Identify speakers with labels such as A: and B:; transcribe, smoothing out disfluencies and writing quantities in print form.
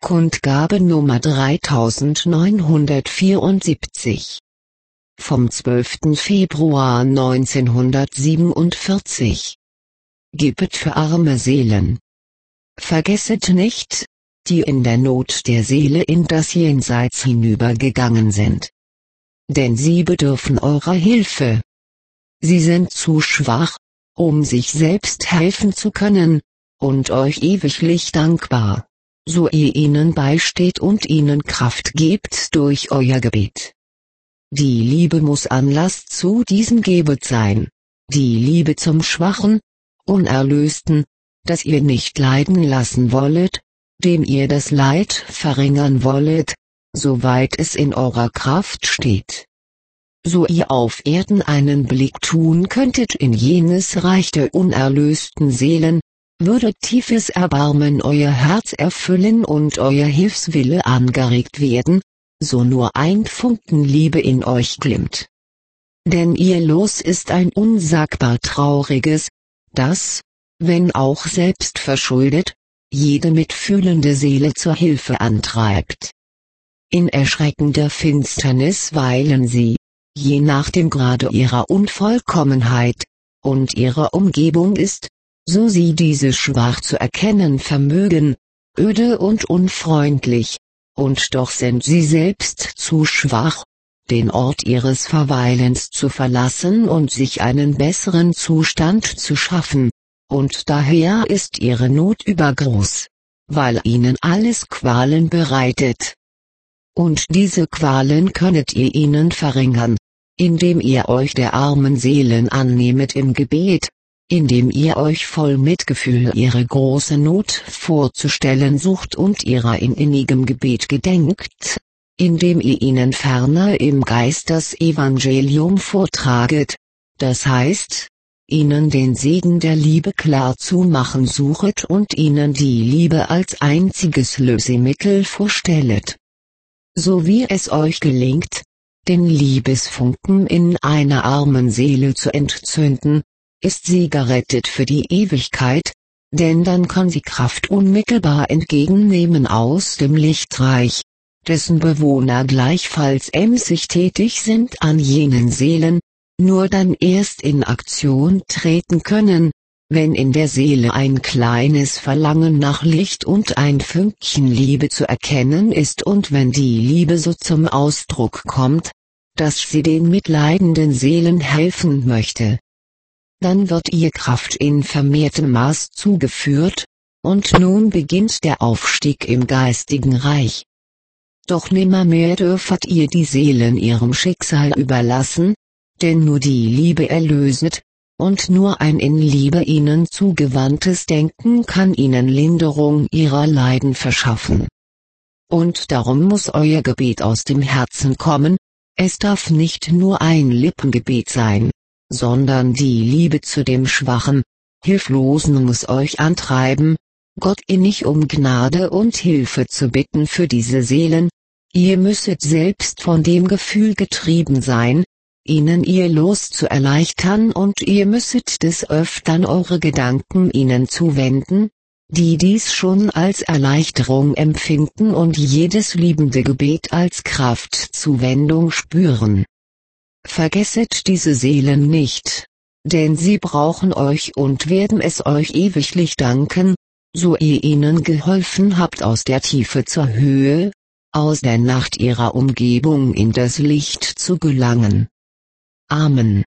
A: Kundgabe Nummer 3974. Vom 12. Februar 1947. Gebet für arme Seelen. Vergesset nicht, die in der Not der Seele in das Jenseits hinübergegangen sind. Denn sie bedürfen eurer Hilfe. Sie sind zu schwach, um sich selbst helfen zu können, und euch ewiglich dankbar, so ihr ihnen beisteht und ihnen Kraft gebt durch euer Gebet. Die Liebe muss Anlass zu diesem Gebet sein, die Liebe zum Schwachen, Unerlösten, das ihr nicht leiden lassen wollet, dem ihr das Leid verringern wollet, soweit es in eurer Kraft steht. So ihr auf Erden einen Blick tun könntet in jenes Reich der unerlösten Seelen, würde tiefes Erbarmen euer Herz erfüllen und euer Hilfswille angeregt werden, so nur ein Funken Liebe in euch glimmt. Denn ihr Los ist ein unsagbar trauriges, das, wenn auch selbst verschuldet, jede mitfühlende Seele zur Hilfe antreibt. In erschreckender Finsternis weilen sie, je nach dem Grade ihrer Unvollkommenheit, und ihre Umgebung ist, so sie diese schwach zu erkennen vermögen, öde und unfreundlich, und doch sind sie selbst zu schwach, den Ort ihres Verweilens zu verlassen und sich einen besseren Zustand zu schaffen, und daher ist ihre Not übergroß, weil ihnen alles Qualen bereitet. Und diese Qualen könnet ihr ihnen verringern, indem ihr euch der armen Seelen annehmet im Gebet, indem ihr euch voll Mitgefühl ihre große Not vorzustellen sucht und ihrer in innigem Gebet gedenkt, indem ihr ihnen ferner im Geist das Evangelium vortraget, das heißt, ihnen den Segen der Liebe klar zu machen suchet und ihnen die Liebe als einziges Lösemittel vorstellet. So wie es euch gelingt, den Liebesfunken in einer armen Seele zu entzünden, ist sie gerettet für die Ewigkeit, denn dann kann sie Kraft unmittelbar entgegennehmen aus dem Lichtreich, dessen Bewohner gleichfalls emsig tätig sind an jenen Seelen, nur dann erst in Aktion treten können, wenn in der Seele ein kleines Verlangen nach Licht und ein Fünkchen Liebe zu erkennen ist und wenn die Liebe so zum Ausdruck kommt, dass sie den mitleidenden Seelen helfen möchte. Dann wird ihr Kraft in vermehrtem Maß zugeführt, und nun beginnt der Aufstieg im geistigen Reich. Doch nimmermehr dürfet ihr die Seelen ihrem Schicksal überlassen, denn nur die Liebe erlöset, und nur ein in Liebe ihnen zugewandtes Denken kann ihnen Linderung ihrer Leiden verschaffen. Und darum muss euer Gebet aus dem Herzen kommen, es darf nicht nur ein Lippengebet sein, sondern die Liebe zu dem Schwachen, Hilflosen muss euch antreiben, Gott innig um Gnade und Hilfe zu bitten für diese Seelen, ihr müsset selbst von dem Gefühl getrieben sein, ihnen ihr Los zu erleichtern und ihr müsset des Öftern eure Gedanken ihnen zuwenden, die dies schon als Erleichterung empfinden und jedes liebende Gebet als Kraftzuwendung spüren. Vergesset diese Seelen nicht, denn sie brauchen euch und werden es euch ewiglich danken, so ihr ihnen geholfen habt aus der Tiefe zur Höhe, aus der Nacht ihrer Umgebung in das Licht zu gelangen. Amen.